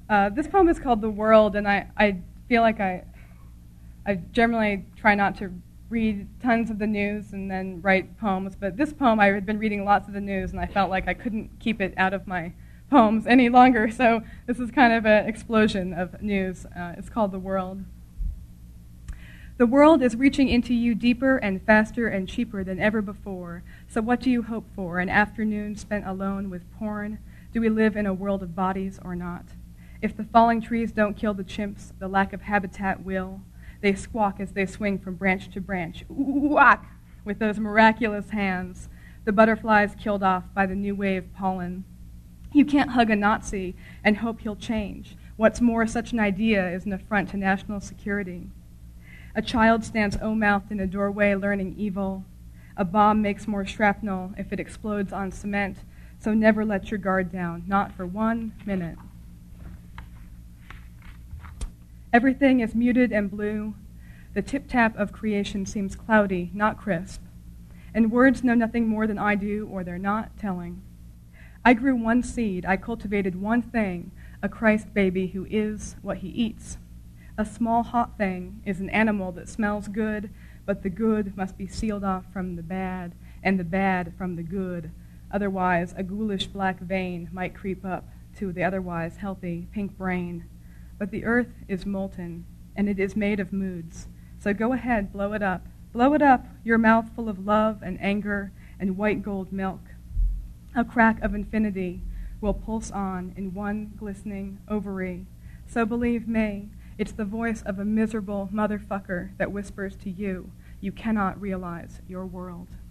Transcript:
This poem is called The World, and I feel like I generally try not to read tons of the news and then write poems, but this poem I had been reading lots of the news, and I felt like I couldn't keep it out of my poems any longer, so this is kind of an explosion of news. It's called The World. The world is reaching into you deeper and faster and cheaper than ever before, so what do you hope for? An afternoon spent alone with porn? Do we live in a world of bodies or not? If the falling trees don't kill the chimps, the lack of habitat will. They squawk as they swing from branch to branch, ooh-whack, with those miraculous hands. The butterflies killed off by the new wave pollen. You can't hug a Nazi and hope he'll change. What's more, such an idea is an affront to national security. A child stands O-mouthed in a doorway learning evil. A bomb makes more shrapnel if it explodes on cement, so never let your guard down, not for 1 minute. Everything is muted and blue. The tip-tap of creation seems cloudy, not crisp. And words know nothing more than I do, or they're not telling. I grew one seed, I cultivated one thing, a Christ baby who is what he eats. A small hot thing is an animal that smells good, but the good must be sealed off from the bad, and the bad from the good. Otherwise, a ghoulish black vein might creep up to the otherwise healthy pink brain. But the earth is molten, and it is made of moods. So go ahead, blow it up. Blow it up, your mouth full of love and anger and white gold milk. A crack of infinity will pulse on in one glistening ovary. So believe me, it's the voice of a miserable motherfucker that whispers to you, you cannot realize your world.